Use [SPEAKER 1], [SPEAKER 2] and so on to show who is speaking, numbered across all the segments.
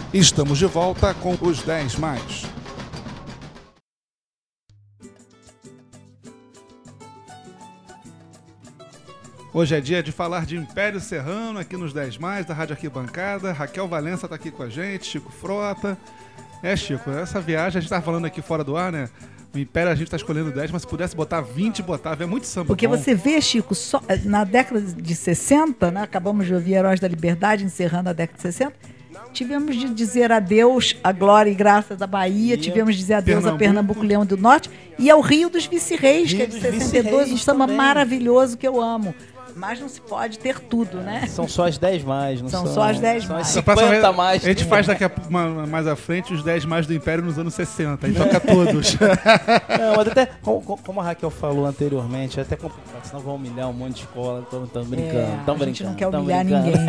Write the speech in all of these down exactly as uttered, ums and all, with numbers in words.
[SPEAKER 1] Estamos de volta com os dez mais. Hoje é dia de falar de Império Serrano aqui nos dez mais, da Rádio Arquibancada. Raquel Valença está aqui com a gente, Chico Frota. É, Chico, essa viagem, a gente estava falando aqui fora do ar, né? O Império a gente está escolhendo dez, mas se pudesse botar vinte, botava. É muito samba.
[SPEAKER 2] Porque
[SPEAKER 1] bom.
[SPEAKER 2] Você vê, Chico, só, na década de sessenta, né? Acabamos de ouvir Heróis da Liberdade, encerrando a década de sessenta, tivemos de dizer adeus à glória e graça da Bahia, tivemos de dizer adeus Pernambuco. a Pernambuco, Leão do Norte e ao Rio dos Vice-Reis, que é de sessenta e dois, um samba também. maravilhoso que eu amo. Mas não se pode ter tudo, né?
[SPEAKER 3] São só as dez mais, não são?
[SPEAKER 2] São só as dez
[SPEAKER 3] são
[SPEAKER 2] mais.
[SPEAKER 3] As cinquenta mais.
[SPEAKER 1] A gente faz daqui a uma, mais à frente os dez mais do Império nos anos sessenta. E toca todos.
[SPEAKER 3] Não, mas até, como, como a Raquel falou anteriormente, é até complicado, senão vão humilhar um monte de escola. Estamos brincando,
[SPEAKER 2] é,
[SPEAKER 3] estamos brincando.
[SPEAKER 2] A gente não quer humilhar
[SPEAKER 3] brincando.
[SPEAKER 2] ninguém,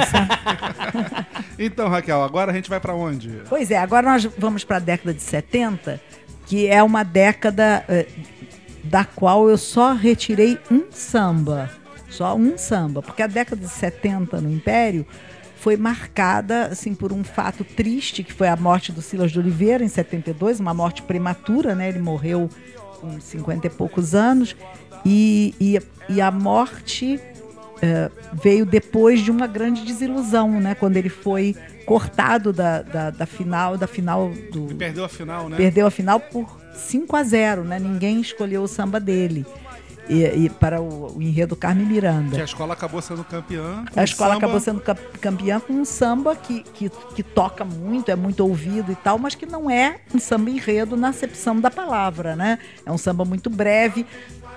[SPEAKER 2] sabe?
[SPEAKER 1] Então, Raquel, agora a gente vai para onde?
[SPEAKER 2] Pois é, agora nós vamos para a década de setenta, que é uma década eh, da qual eu só retirei um samba. Só um samba, porque a década de setenta no Império foi marcada assim, por um fato triste, que foi a morte do Silas de Oliveira em setenta e dois, uma morte prematura, né? Ele morreu com cinquenta e poucos anos, e, e, e a morte uh, veio depois de uma grande desilusão, né? Quando ele foi cortado da, da, da final, da final do...
[SPEAKER 1] E perdeu a final, né?
[SPEAKER 2] Perdeu a final por cinco a zero, né? Ninguém escolheu o samba dele. E, e para o, o enredo Carmen Miranda.
[SPEAKER 1] Que a escola acabou sendo campeã.
[SPEAKER 2] A escola
[SPEAKER 1] samba...
[SPEAKER 2] acabou sendo campeã com um samba que, que, que toca muito, é muito ouvido e tal, mas que não é um samba enredo na acepção da palavra, né? É um samba muito breve,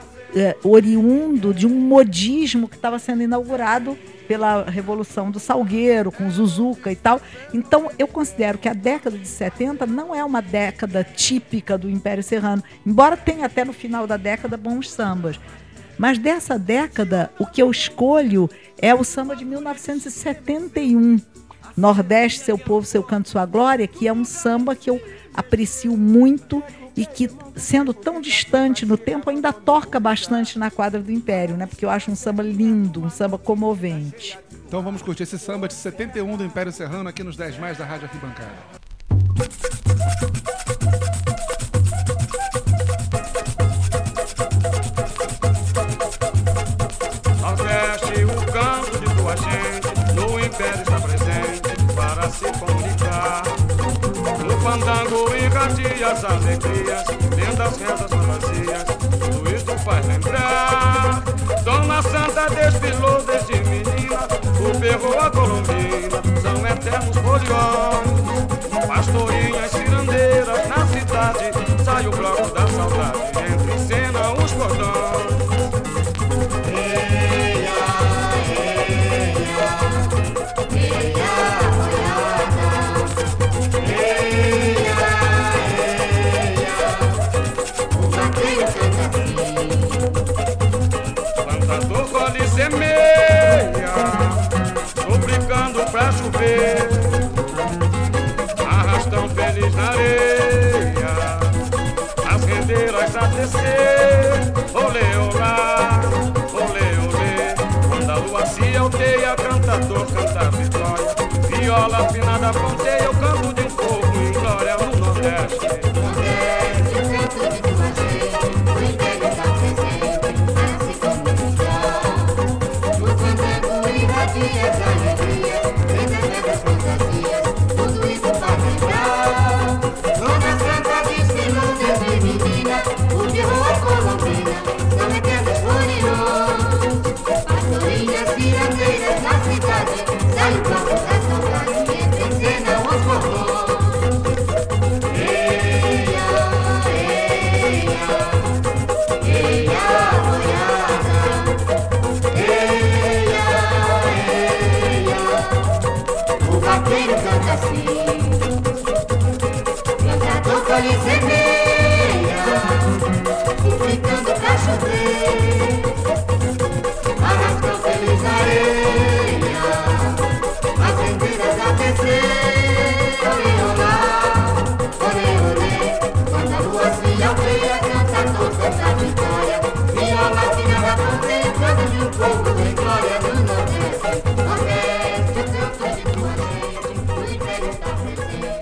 [SPEAKER 2] é, oriundo de um modismo que estava sendo inaugurado pela Revolução do Salgueiro, com Zuzuca e tal. Então, eu considero que a década de setenta não é uma década típica do Império Serrano, embora tenha até no final da década bons sambas. Mas dessa década, o que eu escolho é o samba de mil novecentos e setenta e um, Nordeste, Seu Povo, Seu Canto, Sua Glória, que é um samba que eu aprecio muito e que, sendo tão distante no tempo, ainda toca bastante na quadra do Império, né? Porque eu acho um samba lindo, um samba comovente.
[SPEAKER 1] Então vamos curtir esse samba de setenta e um do Império Serrano aqui nos dez mais da Rádio Arquibancada.
[SPEAKER 4] Nordeste, o canto de tua gente, no Império está presente para se comunicar. No fandango irradia as alegrias, lendas, rezas, fantasias, tudo isso faz lembrar. Dona Santa desfilou desde menina, o berro, a colombina, são eternos foliões. Pastorinhas, cirandeiras, na cidade, sai o bloco da saudade, entra em cena os cordões. Semeia, suplicando pra chover, arrastão feliz na areia, as rendeiras a descer, olê, olá, olê, olê, quando a lua se alteia, cantador canta a vitória, viola afinada ponteia, eu canto de um povo em glória no Nordeste.
[SPEAKER 5] Thank you.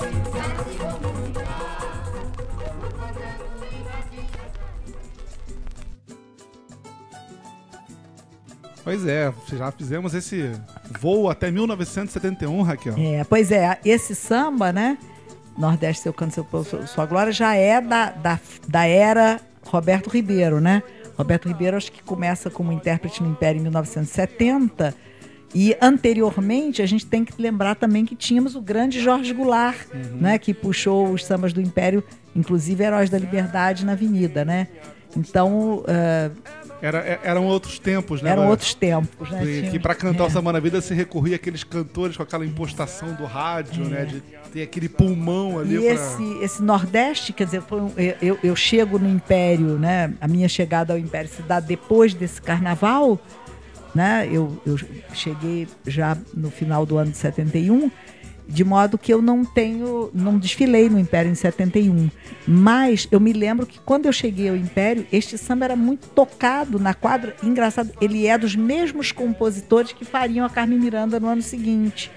[SPEAKER 1] Pois é, já fizemos esse voo até mil novecentos e setenta e um, Raquel.
[SPEAKER 2] É, pois é, esse samba, né? Nordeste, Seu Canto, Seu Povo, Sua Glória, já é da, da, da era Roberto Ribeiro, né? Roberto Ribeiro, acho que começa como intérprete no Império em mil novecentos e setenta. E anteriormente, a gente tem que lembrar também que tínhamos o grande Jorge Goulart, uhum. né? Que puxou os sambas do Império, inclusive Heróis da Liberdade na Avenida, né? Então... Uh,
[SPEAKER 1] Era, eram outros tempos, né?
[SPEAKER 2] Eram outros tempos, né?
[SPEAKER 1] Que, que para cantar é. o Samba na Vida se recorria àqueles cantores com aquela impostação do rádio, é. né? De ter aquele pulmão ali.
[SPEAKER 2] E
[SPEAKER 1] pra...
[SPEAKER 2] esse, esse Nordeste, quer dizer, foi um, eu, eu chego no Império, né? A minha chegada ao Império se dá depois desse carnaval, né? Eu, eu cheguei já no final do ano de setenta e um, de modo que eu não tenho, não desfilei no Império em setenta e um. Mas eu me lembro que quando eu cheguei ao Império, este samba era muito tocado na quadra. Engraçado, ele é dos mesmos compositores que fariam a Carmen Miranda no ano seguinte.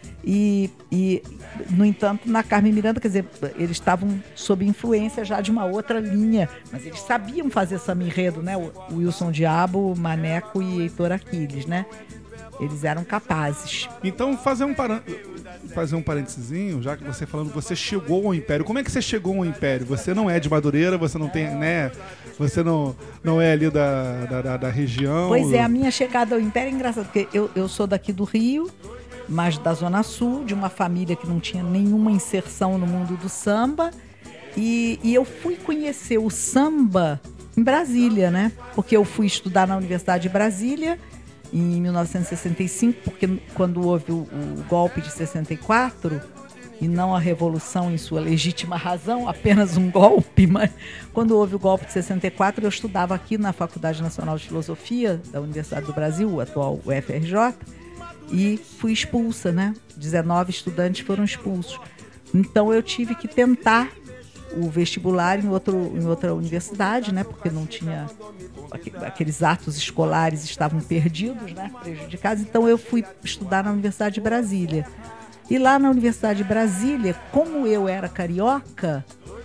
[SPEAKER 2] E, e no entanto, na Carmen Miranda, quer dizer, eles estavam sob influência já de uma outra linha, mas eles sabiam fazer samba enredo, né? O Wilson Diabo, Maneco e Heitor Aquiles, né? Eles eram capazes.
[SPEAKER 1] Então, fazer um, paran... fazer um parênteses, já que você falando, você chegou ao Império. Como é que você chegou ao Império? Você não é de Madureira, você não tem, né? Você não, não é ali da, da, da região.
[SPEAKER 2] Pois é, a minha chegada ao Império é engraçada, porque eu, eu sou daqui do Rio, mas da Zona Sul, de uma família que não tinha nenhuma inserção no mundo do samba. E, e eu fui conhecer o samba em Brasília, né? Porque eu fui estudar na Universidade de Brasília em mil novecentos e sessenta e cinco, porque quando houve o, o golpe de sessenta e quatro, e não a revolução em sua legítima razão, apenas um golpe, mas quando houve o golpe de sessenta e quatro, eu estudava aqui na Faculdade Nacional de Filosofia da Universidade do Brasil, o atual U F R J, e fui expulsa, né? dezenove estudantes foram expulsos. Então eu tive que tentar o vestibular em, outro, em outra universidade, né? Porque não tinha... aqueles atos escolares estavam perdidos, né? Prejudicados. Então eu fui estudar na Universidade de Brasília. E lá na Universidade de Brasília, como eu era carioca,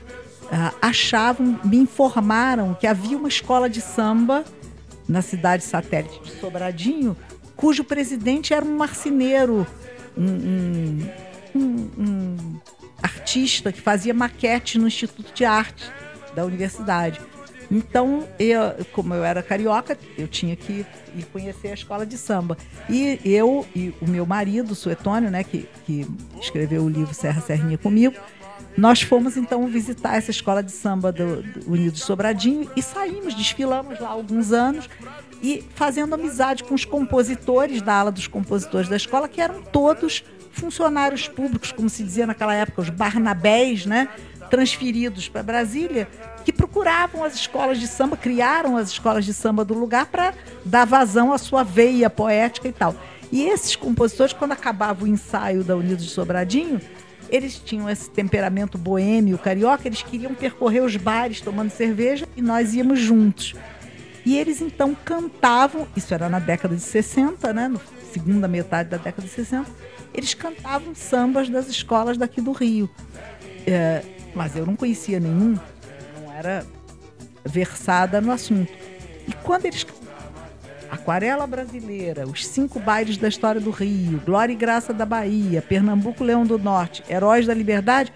[SPEAKER 2] achavam, me informaram que havia uma escola de samba na cidade satélite de Sobradinho, cujo presidente era um marceneiro, um, um, um, um artista que fazia maquete no Instituto de Arte da universidade. Então, eu, como eu era carioca, eu tinha que ir conhecer a escola de samba. E eu e o meu marido, o Suetônio, né, que, que escreveu o livro Serra Serrinha comigo, nós fomos então visitar essa escola de samba do, do Unidos de Sobradinho e saímos, desfilamos lá há alguns anos e fazendo amizade com os compositores da ala dos compositores da escola, que eram todos funcionários públicos, como se dizia naquela época, os Barnabés, né, transferidos para Brasília, que procuravam as escolas de samba, criaram as escolas de samba do lugar para dar vazão à sua veia poética e tal. E esses compositores, quando acabava o ensaio da Unidos de Sobradinho, eles tinham esse temperamento boêmio, carioca, eles queriam percorrer os bares tomando cerveja e nós íamos juntos. E eles então cantavam, isso era na década de sessenta, né, na segunda metade da década de sessenta, eles cantavam sambas das escolas daqui do Rio. É, mas eu não conhecia nenhum, não era versada no assunto. E quando eles... Aquarela Brasileira, Os Cinco Bailes da História do Rio, Glória e Graça da Bahia, Pernambuco, Leão do Norte, Heróis da Liberdade,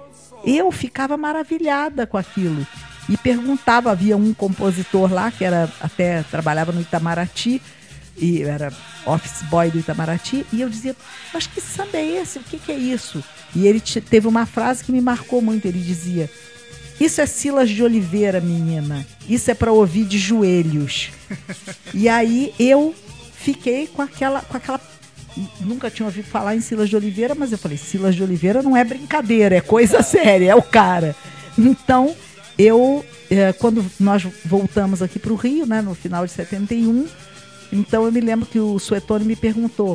[SPEAKER 2] eu ficava maravilhada com aquilo. E perguntava, havia um compositor lá, que era até trabalhava no Itamaraty, e era office boy do Itamaraty, e eu dizia, mas que samba é esse? O que, que é isso? E ele te, teve uma frase que me marcou muito, ele dizia, isso é Silas de Oliveira, menina, isso é para ouvir de joelhos. E aí eu fiquei com aquela, com aquela, nunca tinha ouvido falar em Silas de Oliveira, mas eu falei, Silas de Oliveira não é brincadeira, é coisa séria, é o cara. Então, eu, é, quando nós voltamos aqui para o Rio, né, no final de setenta e um, então eu me lembro que o Suetônio me perguntou,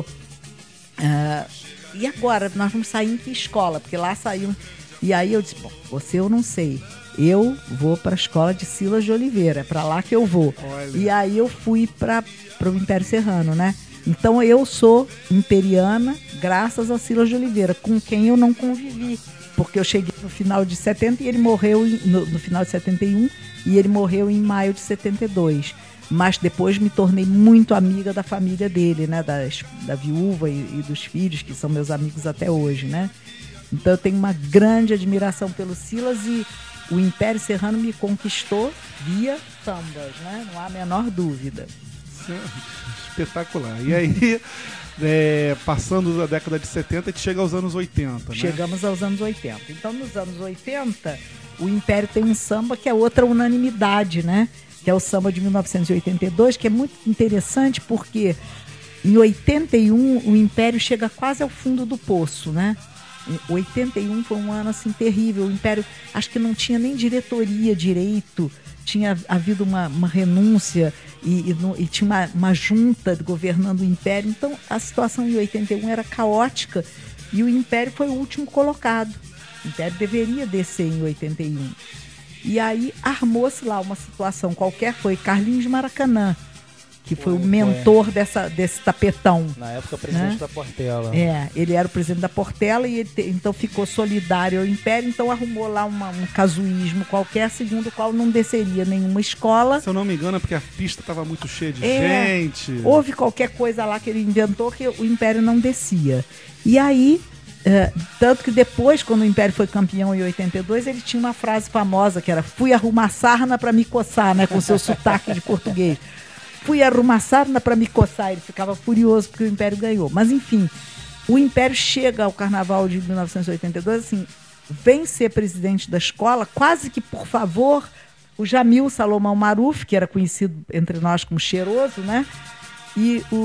[SPEAKER 2] ah, e agora, nós vamos sair em que escola? Porque lá saiu... E aí eu disse, bom, você eu não sei, eu vou para a escola de Silas de Oliveira, é para lá que eu vou. Olha. E aí eu fui para o Império Serrano, né? Então eu sou imperiana graças a Silas de Oliveira, com quem eu não convivi, porque eu cheguei no final de setenta e ele morreu em, no, no final de setenta e um e ele morreu em maio de setenta e dois. mas depois me tornei muito amiga da família dele, né? Das, da viúva e, e dos filhos, que são meus amigos até hoje, né? Então eu tenho uma grande admiração pelo Silas e o Império Serrano me conquistou via sambas, né? Não há a menor dúvida.
[SPEAKER 1] Espetacular. E aí, é, passando da década de setenta, a gente chega aos anos oitenta, né?
[SPEAKER 2] Chegamos aos anos oitenta. Então, nos anos oitenta, o Império tem um samba que é outra unanimidade, né? Que é o samba de mil novecentos e oitenta e dois, que é muito interessante porque em oitenta e um o Império chega quase ao fundo do poço, né? oitenta e um foi um ano assim terrível. O Império acho que não tinha nem diretoria direito, tinha havido uma, uma renúncia e, e, e tinha uma, uma junta governando o Império. Então a situação em oitenta e um era caótica e o Império foi o último colocado. O Império deveria descer em oitenta e um. E aí armou-se lá uma situação qualquer, foi Carlinhos de Maracanã, que foi, foi o mentor foi. Dessa, desse tapetão.
[SPEAKER 3] Na época, presidente, né? Da Portela.
[SPEAKER 2] É, ele era o presidente da Portela e ele te, então ficou solidário ao Império, então arrumou lá uma, um casuísmo qualquer, segundo o qual não desceria nenhuma escola.
[SPEAKER 1] Se eu não me engano, é porque a pista estava muito cheia de é, gente.
[SPEAKER 2] Houve qualquer coisa lá que ele inventou que o Império não descia. E aí, é, tanto que depois, quando o Império foi campeão em oitenta e dois, ele tinha uma frase famosa que era: fui arrumar sarna para me coçar, né, com seu sotaque de português. Fui arrumar sarna para me coçar. Ele ficava furioso porque o Império ganhou. Mas, enfim, o Império chega ao Carnaval de mil novecentos e oitenta e dois, assim, vem ser presidente da escola, quase que por favor, o Jamil Salomão Maruf, que era conhecido entre nós como Cheiroso, né? E o,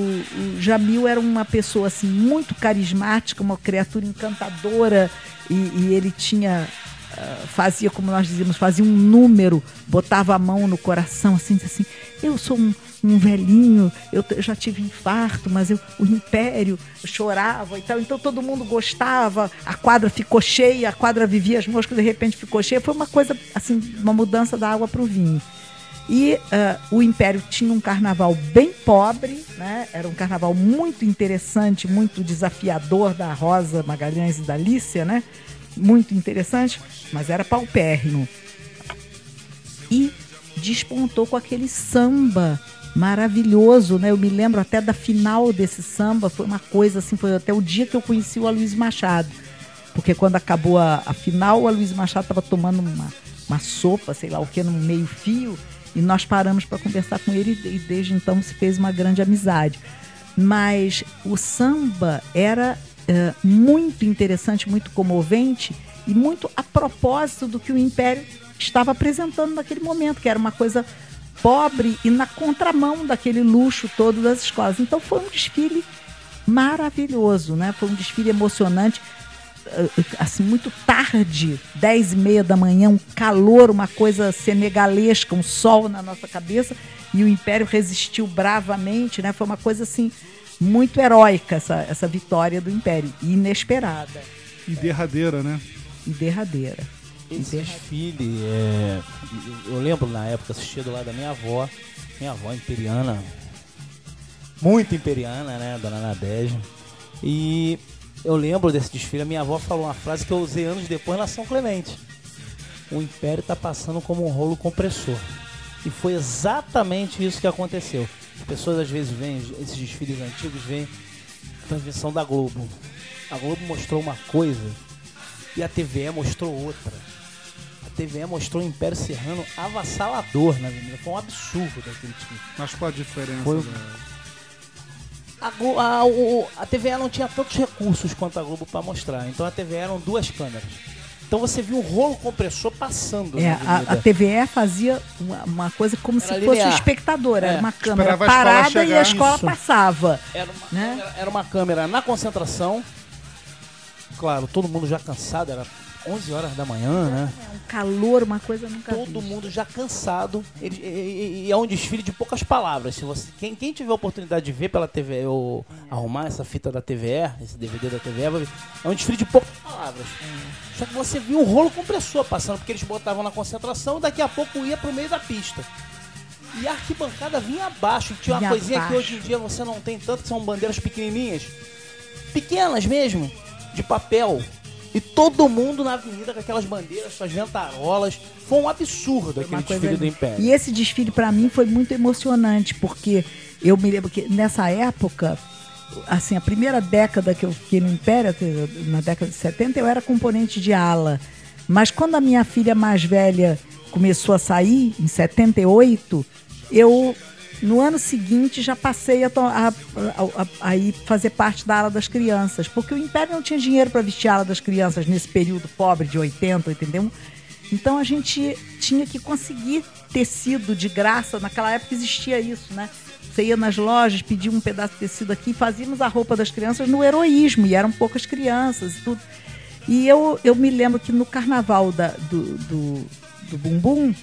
[SPEAKER 2] o Jamil era uma pessoa, assim, muito carismática, uma criatura encantadora, e, e ele tinha... Uh, fazia, como nós dizíamos, fazia um número, botava a mão no coração, assim, assim, eu sou um, um velhinho, eu, t- eu já tive infarto, mas eu, o Império, eu chorava e tal, então todo mundo gostava, a quadra ficou cheia, a quadra vivia as moscas, de repente ficou cheia, foi uma coisa, assim, uma mudança da água para o vinho. E uh, o Império tinha um carnaval bem pobre, né? Era um carnaval muito interessante, muito desafiador, da Rosa Magalhães e da Lícia, né? Muito interessante, mas era paupérrimo. E despontou com aquele samba maravilhoso, né? Eu me lembro até da final desse samba, foi uma coisa assim, foi até o dia que eu conheci o Aloysio Machado, porque quando acabou a, a final, o Aloysio Machado estava tomando uma, uma sopa, sei lá o que, no meio fio, e nós paramos para conversar com ele e desde então se fez uma grande amizade. Mas o samba era é, muito interessante, muito comovente e muito a propósito do que o Império estava apresentando naquele momento, que era uma coisa pobre e na contramão daquele luxo todo das escolas. Então foi um desfile maravilhoso, né? Foi um desfile emocionante, assim, muito tarde, dez e meia da manhã, um calor, uma coisa senegalesca, um sol na nossa cabeça, e o Império resistiu bravamente, né? Foi uma coisa assim muito heróica essa, essa vitória do Império, inesperada.
[SPEAKER 1] E derradeira, né?
[SPEAKER 2] E derradeira.
[SPEAKER 3] Esse desfile, é, eu lembro na época, assistia do lado da minha avó, minha avó imperiana, muito imperiana, né, dona Nadege, e eu lembro desse desfile, a minha avó falou uma frase que eu usei anos depois na São Clemente: o Império está passando como um rolo compressor. E foi exatamente isso que aconteceu. As pessoas às vezes veem esses desfiles antigos, veem a transmissão da Globo. A Globo mostrou uma coisa e a T V E mostrou outra. A T V E mostrou o Império Serrano avassalador na avenida. Foi um absurdo daquele time.
[SPEAKER 1] Mas qual a diferença?
[SPEAKER 3] Foi...
[SPEAKER 1] Da...
[SPEAKER 3] A, a, o, a T V E não tinha tantos recursos quanto a Globo para mostrar. Então a T V E eram duas câmeras. Então você viu um rolo compressor passando.
[SPEAKER 2] É, a, a T V E fazia uma, uma coisa como era se linear. Fosse o espectador. Era é. uma câmera Esperava parada a e a escola Isso. passava.
[SPEAKER 3] Era uma,
[SPEAKER 2] né?
[SPEAKER 3] câmera, era uma câmera na concentração. Claro, todo mundo já cansado, era onze horas da manhã, né?
[SPEAKER 2] É um calor, uma coisa nunca
[SPEAKER 3] Todo
[SPEAKER 2] vi.
[SPEAKER 3] mundo já cansado. E, e, e é um desfile de poucas palavras. Se você, quem, quem tiver a oportunidade de ver pela T V E ou é. arrumar essa fita da T V E, esse D V D da T V E, vai ver. É um desfile de poucas palavras. É. Só que você viu um rolo compressor passando, porque eles botavam na concentração e daqui a pouco ia pro meio da pista. E a arquibancada vinha abaixo. Tinha uma vinha coisinha abaixo. Que hoje em dia você não tem tanto, que são bandeiras pequenininhas. Pequenas mesmo, de papel. E todo mundo na avenida com aquelas bandeiras, com as ventarolas. Foi um absurdo aquele
[SPEAKER 2] Uma coisa
[SPEAKER 3] desfile do
[SPEAKER 2] linda.
[SPEAKER 3] Império.
[SPEAKER 2] E esse desfile pra mim foi muito emocionante, porque eu me lembro que nessa época, assim, a primeira década que eu fiquei no Império, na década de setenta, eu era componente de ala. Mas quando a minha filha mais velha começou a sair, em setenta e oito, eu, no ano seguinte, já passei a, to- a, a, a, a ir fazer parte da ala das crianças, porque o Império não tinha dinheiro para vestir a ala das crianças nesse período pobre de oitenta, oitenta e um. Então a gente tinha que conseguir tecido de graça. Naquela época existia isso, né? Você ia nas lojas, pedia um pedaço de tecido aqui, fazíamos a roupa das crianças no heroísmo, e eram poucas crianças e tudo. E eu, eu me lembro que no carnaval da, do, do, do Bumbum,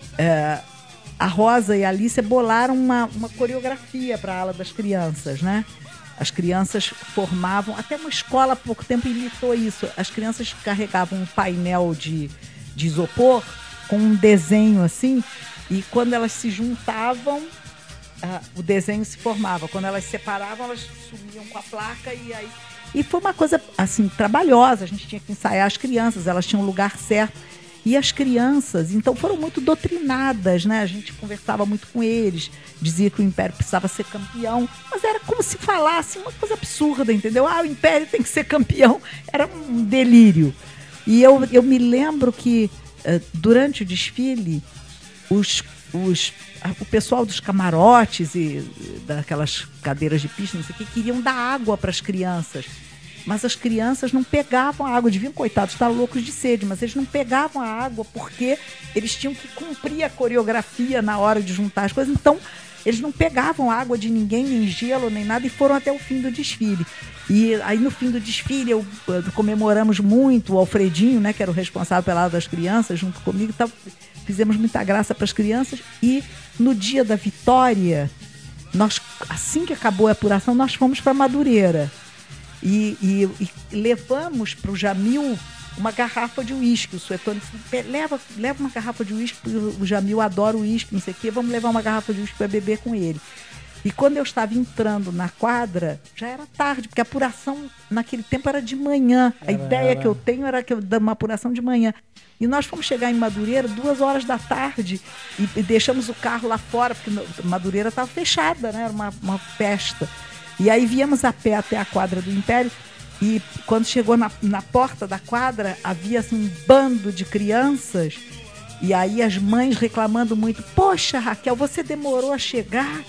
[SPEAKER 2] é, a Rosa e a Alicia bolaram uma, uma coreografia para a ala das crianças, né? As crianças formavam, até uma escola há pouco tempo imitou isso. As crianças carregavam um painel de, de isopor com um desenho assim, e quando elas se juntavam, ah, o desenho se formava. Quando elas se separavam, elas sumiam com a placa e aí... E foi uma coisa, assim, trabalhosa. A gente tinha que ensaiar as crianças, elas tinham um lugar certo. E as crianças, então, foram muito doutrinadas, né? A gente conversava muito com eles, dizia que o Império precisava ser campeão, mas era como se falasse uma coisa absurda, entendeu? Ah, o Império tem que ser campeão. Era um delírio. E eu, eu me lembro que, uh, durante o desfile, os, os, o pessoal dos camarotes e daquelas cadeiras de pista, não sei o que, queriam dar água para as crianças. Mas as crianças não pegavam a água, deviam, coitados, estar loucos de sede, mas eles não pegavam a água porque eles tinham que cumprir a coreografia na hora de juntar as coisas. Então, eles não pegavam água de ninguém, nem gelo, nem nada, e foram até o fim do desfile. E aí, no fim do desfile, eu, eu, comemoramos muito o Alfredinho, né, que era o responsável pela ala das crianças, junto comigo, então, fizemos muita graça para as crianças. E no dia da vitória, nós, assim que acabou a apuração, nós fomos para Madureira. E, e, e levamos para o Jamil uma garrafa de uísque. O Suetônio disse, leva, leva uma garrafa de uísque, porque o Jamil adora uísque, não sei o quê, vamos levar uma garrafa de uísque para beber com ele. E quando eu estava entrando na quadra, já era tarde, porque a apuração naquele tempo era de manhã. A
[SPEAKER 3] Era,
[SPEAKER 2] ideia
[SPEAKER 3] era.
[SPEAKER 2] que eu tenho era que eu dar uma apuração de manhã. E nós fomos chegar em Madureira duas horas da tarde e, e deixamos o carro lá fora, porque no, Madureira estava fechada, né? Era uma, uma festa. E aí viemos a pé até a quadra do Império e quando chegou na, na porta da quadra, havia assim, um bando de crianças e aí as mães reclamando muito. Poxa, Raquel, você demorou a chegar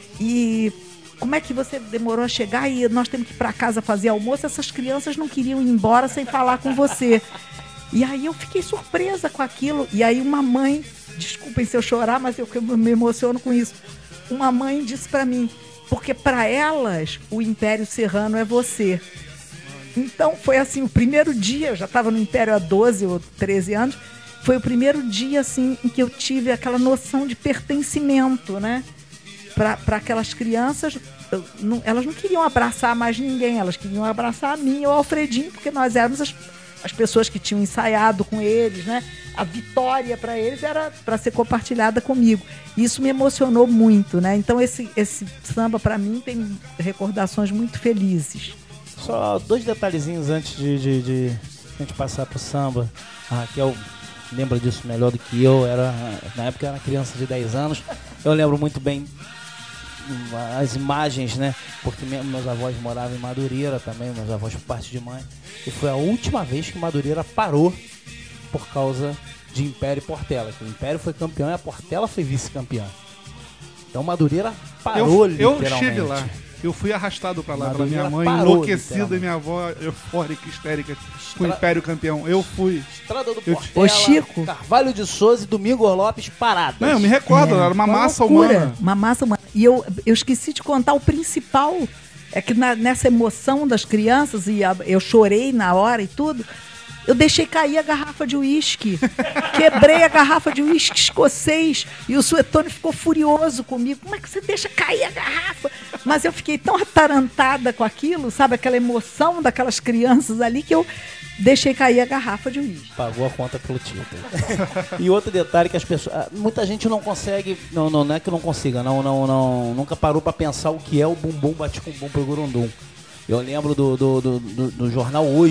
[SPEAKER 2] e como é que você demorou a chegar e nós temos que ir para casa fazer almoço? Essas crianças não queriam ir embora sem falar com você. E aí eu fiquei surpresa com aquilo. E aí uma mãe, desculpem se eu chorar, mas eu me emociono com isso. Uma mãe disse para mim, porque para elas o Império Serrano é você. Então foi assim, o primeiro dia, eu já estava no Império há doze ou treze anos, foi o primeiro dia assim em que eu tive aquela noção de pertencimento, né? Para aquelas crianças, eu, não, elas não queriam abraçar mais ninguém, elas queriam abraçar a mim e o Alfredinho, porque nós éramos as, as pessoas que tinham ensaiado com eles, né? A vitória para eles era para ser compartilhada comigo. Isso me emocionou muito, né? Então esse, esse samba para mim tem recordações muito felizes.
[SPEAKER 3] Só dois detalhezinhos antes de, de, de a gente passar pro samba. A Raquel lembra disso melhor do que eu. Era, na época eu era criança de dez anos. Eu lembro muito bem as imagens, né? Porque meus avós moravam em Madureira também, meus avós por parte de mãe. E foi a última vez que Madureira parou por causa de Império e Portela. Que o Império foi campeão e a Portela foi vice-campeã. Então Madureira parou,
[SPEAKER 1] eu, eu
[SPEAKER 3] literalmente.
[SPEAKER 1] estive lá. Eu fui arrastado pra lá pela
[SPEAKER 3] Madureira
[SPEAKER 1] minha mãe,
[SPEAKER 3] parou,
[SPEAKER 1] enlouquecida, e minha avó eufórica, histérica, com o
[SPEAKER 3] Estra-
[SPEAKER 1] Império campeão. Eu fui.
[SPEAKER 3] Estrada do
[SPEAKER 1] Eu-
[SPEAKER 3] Portela,
[SPEAKER 2] Ô, Chico.
[SPEAKER 3] Carvalho de Souza e Domingos Lopes paradas.
[SPEAKER 1] Não, eu me recordo,
[SPEAKER 2] É,
[SPEAKER 1] era uma massa
[SPEAKER 2] loucura,
[SPEAKER 1] humana.
[SPEAKER 2] Uma massa humana. E eu, eu esqueci de contar o principal. É que na- nessa emoção das crianças, e a- eu chorei na hora e tudo, eu deixei cair a garrafa de uísque. Quebrei a garrafa de uísque escocês. E o Suetônio ficou furioso comigo. Como é que você deixa cair a garrafa? Mas eu fiquei tão atarantada com aquilo, sabe? Aquela emoção daquelas crianças ali, que eu deixei cair a garrafa de uísque.
[SPEAKER 3] Pagou a conta pelo título. E outro detalhe que as pessoas... ah, muita gente não consegue... Não, não, não é que não consiga. Não, não, não, nunca parou pra pensar o que é o bumbum bate-com-bum pro Gurundum. Eu lembro do, do, do, do, do jornal Hoje,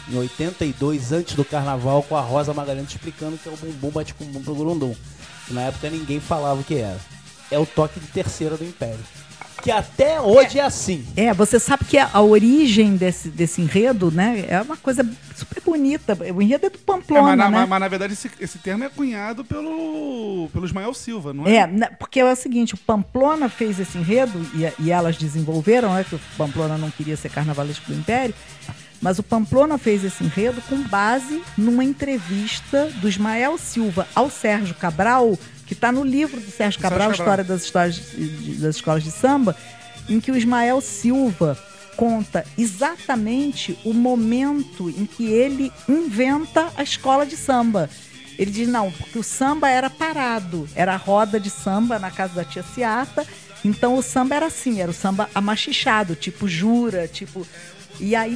[SPEAKER 3] em oitenta e dois, antes do carnaval, com a Rosa Magalhães explicando que é o bumbum bate com bumbum pro gurundum. Na época ninguém falava o que era. É o toque de terceira do Império. Que até hoje é, é assim.
[SPEAKER 2] É, você sabe que a, a origem desse, desse enredo, né, é uma coisa super bonita. O enredo é do Pamplona,
[SPEAKER 1] é, mas, na,
[SPEAKER 2] né?
[SPEAKER 1] mas, mas na verdade esse, esse termo é cunhado pelo, pelo Ismael Silva, não é?
[SPEAKER 2] É, né, porque é o seguinte, o Pamplona fez esse enredo e, e elas desenvolveram, né, que o Pamplona não queria ser carnavalesco do Império, mas o Pamplona fez esse enredo com base numa entrevista do Ismael Silva ao Sérgio Cabral, que está no livro do Sérgio Cabral,
[SPEAKER 1] Sérgio Cabral.
[SPEAKER 2] História das, histórias de, das Escolas de Samba, em que o Ismael Silva conta exatamente o momento em que ele inventa a escola de samba. Ele diz, não, porque o samba era parado, era a roda de samba na casa da tia Ciata, então o samba era assim, era o samba amachichado, tipo jura, tipo... E aí,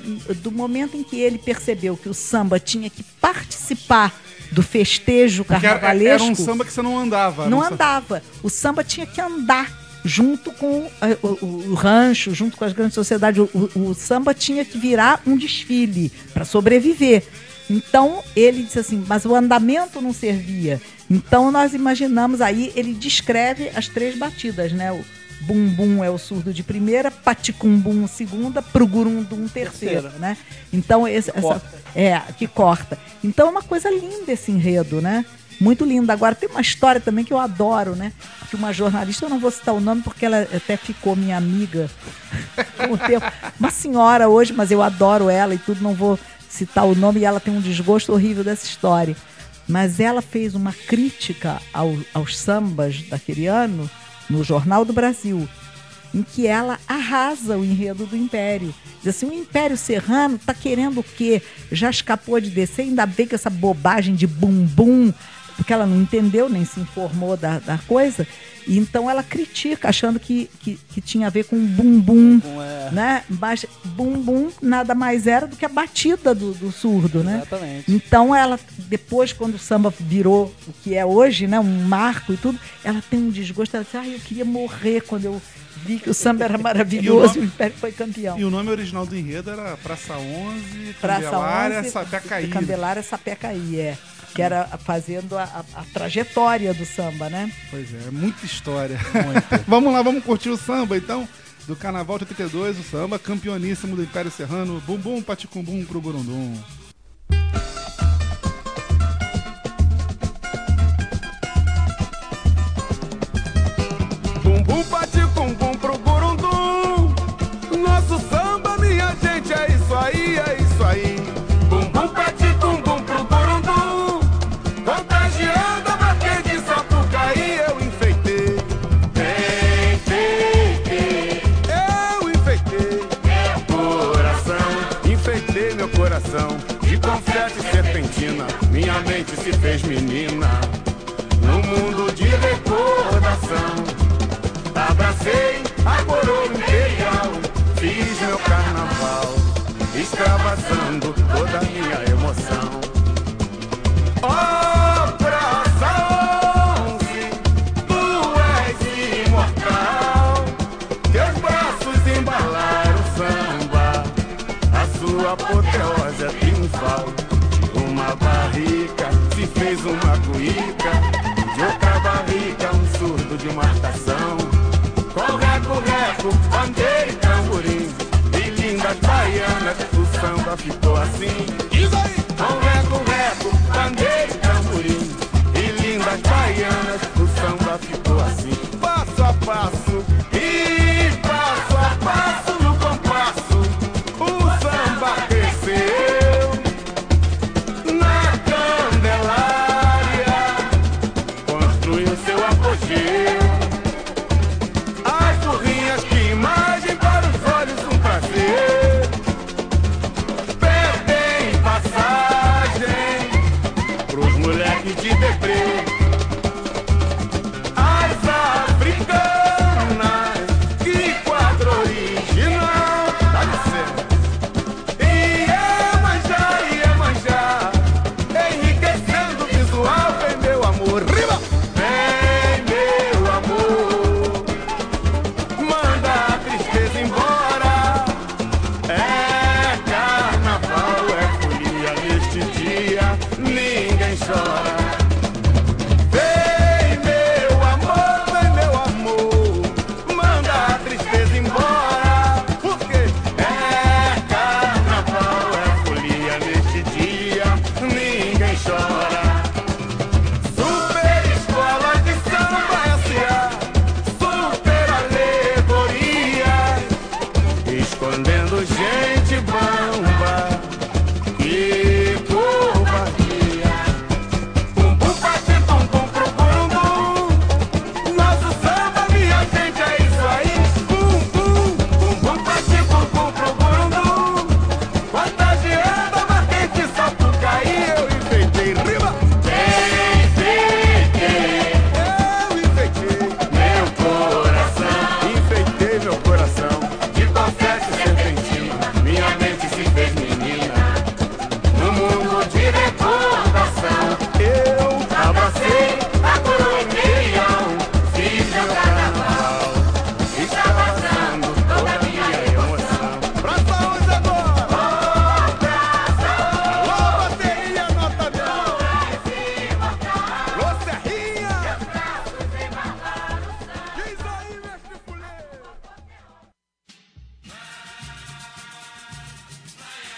[SPEAKER 2] do momento em que ele percebeu que o samba tinha que participar do festejo carnavalesco...
[SPEAKER 1] Era, era um samba que você não andava.
[SPEAKER 2] Não
[SPEAKER 1] não
[SPEAKER 2] andava. O samba tinha que andar junto com o, o, o rancho, junto com as grandes sociedades. O, o, o samba tinha que virar um desfile para sobreviver. Então, ele disse assim, mas o andamento não servia. Então, nós imaginamos, aí ele descreve as três batidas, né? O bumbum é o surdo de primeira, paticumbum segunda, prugurundum terceira, terceira. Né? Então, esse, essa, é, que corta. Então, é uma coisa linda esse enredo, né? Muito linda. Agora, tem uma história também que eu adoro, né? Que uma jornalista, eu não vou citar o nome porque ela até ficou minha amiga com o tempo. Uma senhora hoje, mas eu adoro ela e tudo, não vou citar o nome, e ela tem um desgosto horrível dessa história. Mas ela fez uma crítica ao, aos sambas daquele ano no Jornal do Brasil, em que ela arrasa o enredo do Império. Diz assim, o Império Serrano está querendo o quê? Já escapou de descer, ainda bem que essa bobagem de bumbum, porque ela não entendeu, nem se informou da, da coisa, e então ela critica, achando que, que, que tinha a ver com bumbum, é. Né? Mas bumbum nada mais era do que a batida do, do surdo, né?
[SPEAKER 3] Exatamente.
[SPEAKER 2] Então ela, depois, quando o samba virou o que é hoje, né, um marco e tudo, ela tem um desgosto, ela diz, ah, eu queria morrer quando eu vi que o samba era maravilhoso e o, nome, e o Império foi campeão.
[SPEAKER 1] E o nome original do enredo era Praça onze,
[SPEAKER 2] Praça
[SPEAKER 1] Candelária,
[SPEAKER 2] onze,
[SPEAKER 1] Sapecaí.
[SPEAKER 2] Candelária, Sapecaí, é. Que era fazendo a, a, a trajetória do samba, né?
[SPEAKER 1] Pois é, muita história. Muito. Vamos lá, vamos curtir o samba, então. Do Carnaval de oitenta e dois, o samba campeoníssimo do Império Serrano, bumbum, paticumbum, prugurundum.
[SPEAKER 4] Bumbum, paticumbum, prugurundum. Nosso samba, minha gente, é isso aí, é isso aí. Bumbum, paticumbum, prugurundum. Contagiando a bater de Sapucaí, eu enfeitei. Enfeitei. Eu enfeitei. Meu coração. Enfeitei meu coração. De confete serpentina, minha mente se fez menina. No mundo de recordação. Abracei a coroa imperial, fiz meu carnaval, extravasando toda a minha emoção. Oh, Praça onze, tu és imortal, teus braços embalaram o samba, a sua apoteose é triunfal. De uma barrica se fez uma cuíca, de outra barrica um surdo de marcação. Com reco, reco, bandeira e tamborim, e lindas baianas, o samba ficou assim. Diz aí! Com reco, reco, bandeira e tamborim, e lindas baianas, o samba ficou assim. Passo a passo, e passo a passo no compasso, o samba cresceu. Na Candelária, construiu seu apogeu. Perdem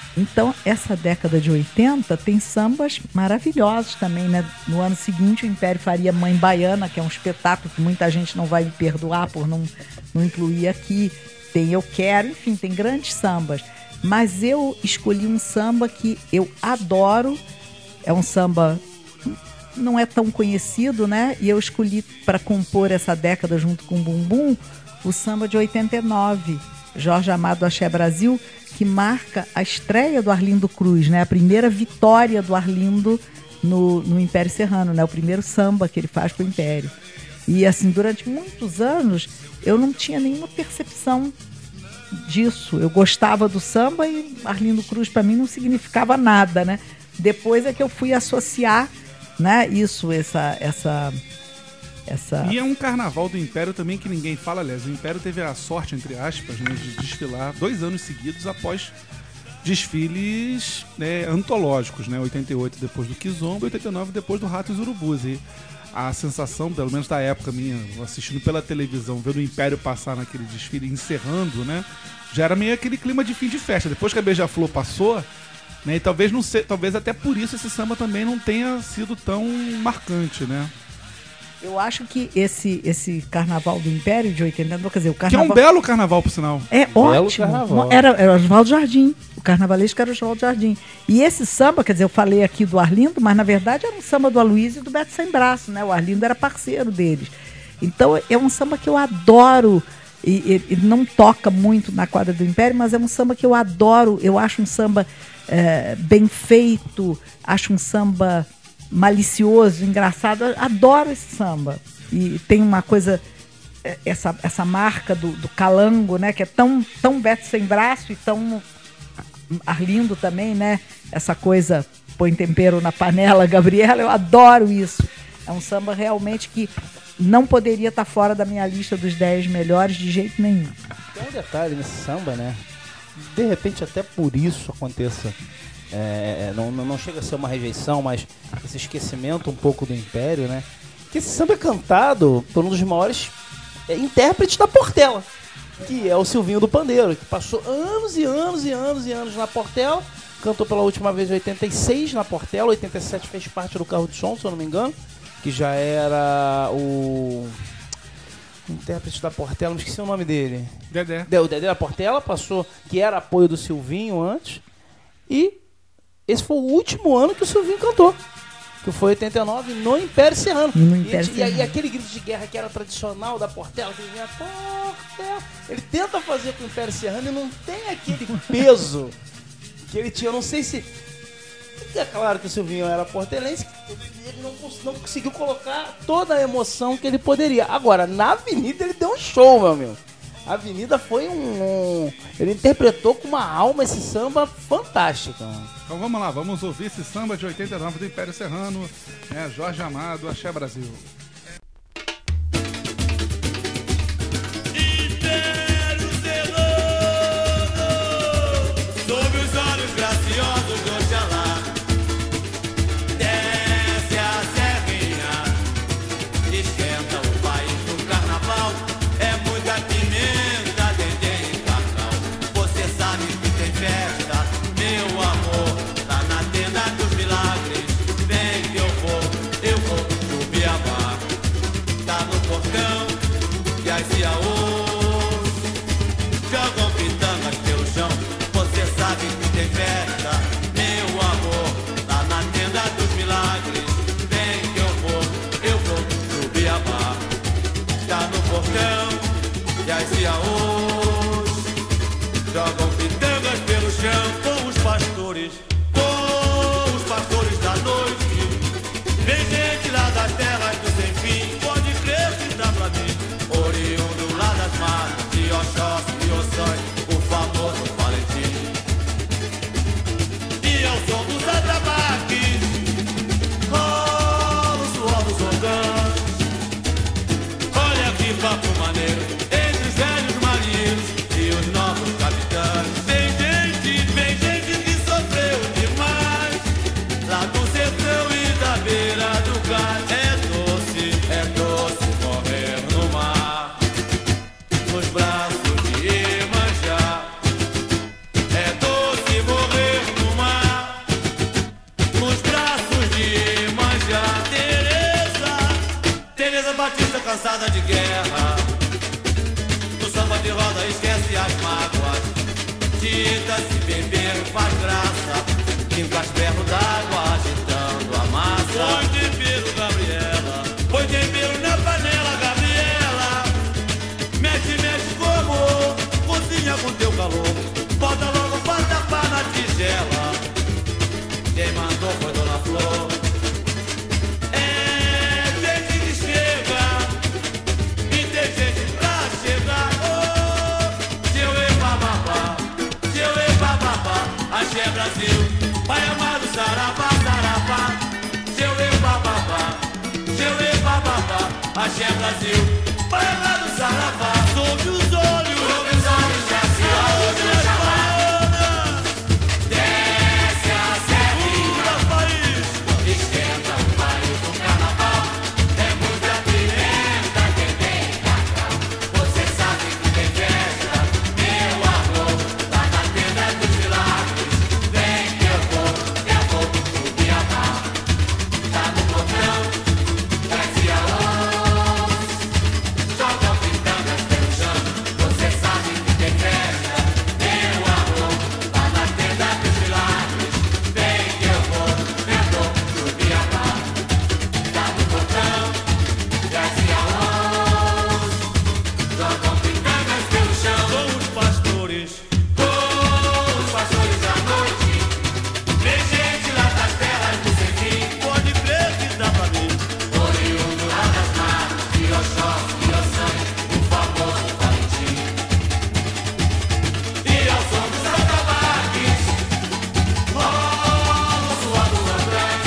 [SPEAKER 2] Então, essa década de oitenta tem sambas maravilhosos também, né? No ano seguinte, o Império faria Mãe Baiana, que é um espetáculo que muita gente não vai me perdoar por não, não incluir aqui. Tem Eu Quero, enfim, tem grandes sambas. Mas eu escolhi um samba que eu adoro. É um samba, não é tão conhecido, né? E eu escolhi para compor essa década junto com o Bumbum, o samba de oitenta e nove, Jorge Amado Axé Brasil, que marca a estreia do Arlindo Cruz, né? A primeira vitória do Arlindo no, no Império Serrano, né? O primeiro samba que ele faz para o Império. E assim, durante muitos anos, eu não tinha nenhuma percepção disso. Eu gostava do samba e Arlindo Cruz para mim não significava nada, né? Depois é que eu fui associar, né, isso, essa, essa, essa...
[SPEAKER 1] E é um carnaval do Império também que ninguém fala, aliás. O Império teve a sorte, entre aspas, né, de desfilar dois anos seguidos após desfiles, né, antológicos, né? oitenta e oito depois do Kizomba e oitenta e nove depois do Ratos e Urubus. E a sensação, pelo menos da época minha, assistindo pela televisão, vendo o Império passar naquele desfile, encerrando, né? Já era meio aquele clima de fim de festa. Depois que a Beija-Flor passou, né? E talvez, não se, talvez até por isso esse samba também não tenha sido tão marcante, né?
[SPEAKER 2] Eu acho que esse, esse carnaval do Império de oitenta, quer dizer, o carnaval...
[SPEAKER 1] Que é um belo carnaval, por sinal.
[SPEAKER 2] É
[SPEAKER 3] Belo
[SPEAKER 2] ótimo.
[SPEAKER 3] carnaval.
[SPEAKER 2] Era, era o Oswaldo Jardim. O carnavalesco era o Oswaldo Jardim. E esse samba, quer dizer, eu falei aqui do Arlindo, mas na verdade era um samba do Aloysio e do Beto Sem Braço, né? O Arlindo era parceiro deles. Então é um samba que eu adoro. E, ele não toca muito na quadra do Império, mas é um samba que eu adoro. Eu acho um samba é, bem feito, acho um samba malicioso, engraçado. Eu adoro esse samba. E tem uma coisa, essa, essa marca do, do calango, né? Que é tão, tão Beto Sem Braço e tão Arlindo também, né? Essa coisa, põe tempero na panela, Gabriela, eu adoro isso. É um samba realmente que não poderia estar fora da minha lista dos dez melhores de jeito nenhum.
[SPEAKER 3] Tem um detalhe nesse samba, né? De repente até por isso aconteça, é, não, não chega a ser uma rejeição, mas esse esquecimento um pouco do Império, né? Que esse samba é cantado por um dos maiores é, intérpretes da Portela, que é o Silvinho do Pandeiro, que passou anos e anos e anos e anos na Portela, cantou pela última vez em oitenta e seis na Portela, oitenta e sete fez parte do Carro de Som, se eu não me engano, que já era o intérprete da Portela, não esqueci o nome dele.
[SPEAKER 1] Dedé.
[SPEAKER 3] O Dedé da Portela passou, que era apoio do Silvinho antes, e esse foi o último ano que o Silvinho cantou, que foi oitenta e nove no Império Serrano.
[SPEAKER 2] No Império
[SPEAKER 3] e,
[SPEAKER 2] Serrano.
[SPEAKER 3] E, e aquele grito de guerra que era tradicional da Portela, que vinha Portela, ele tenta fazer com o Império Serrano e não tem aquele peso que ele tinha. Eu não sei se... É claro que o Silvinho era portelense, ele não, não conseguiu colocar toda a emoção que ele poderia. Agora, na Avenida ele deu um show, meu amigo. A Avenida foi um... um ele interpretou com uma alma esse samba fantástico.
[SPEAKER 1] Então vamos lá, vamos ouvir esse samba de oitenta e nove do Império Serrano, né? Jorge Amado, Axé Brasil.
[SPEAKER 5] Império Serrano, sob os olhos graciosos de Oxalá, desce a serrinha, esquenta o país no carnaval, é muita pimenta, dendê e cacau. Você sabe que tem festa, meu amor, lá na tenda dos milagres. Vem que eu vou, eu vou subir a barra. calçada de guerra. No samba de roda esquece as mágoas. Tita se beber faz graça. Quinta berro d'água agitando a massa. Põe tempero, Gabriela. Põe tempero na panela, Gabriela. Mexe, mexe como cozinha com teu calor. Bota logo vatapá na tigela. Quem mandou foi Dona Flor. É gente que chega e tem gente pra chegar. Oh, seu e bababá, seu e bababá. Axé Brasil, Pai amado, saravá, saravá. Seu e bababá, seu e bababá. Axé Brasil, Pai amado, saravá. Sob os olhos, sob os olhos já se ouve a chamada. Desce a serrinha, país. Esquenta o baile do carnaval. É muita pimenta que tem cacau. Você sabe que tem festa, meu amor. Lá na tenda dos milagres. Vem que eu vou, eu vou subir a mar. Tá no portão, desce a luz. Joga pitangas pelo chão. Você sabe que tem festa, meu amor. Lá na tenda dos milagres. Vem que eu vou, eu vou subir a mar. Tá no portão, desce a luz. Jogam pitangas pelo chão. Com os pastores, com os pastores à noite. Vem gente lá das terras do sem fim. Pode crer que dá pra mim. Oriundo lá das matas, de Oxóssi e Ossangue, o famoso Valentim. E ao som dos atabaques, rola o suor do Andrés.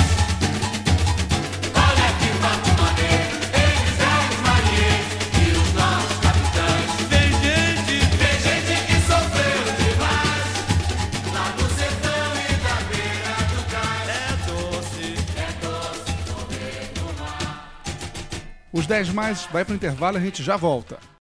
[SPEAKER 5] Olha que papo maneiro, eles são os marinheiros e os nossos capitães. Tem gente, tem gente que sofreu demais. Lá no sertão e da beira do cais. É doce, é doce morrer no mar.
[SPEAKER 1] Os dez mais vai pro intervalo e a gente já volta.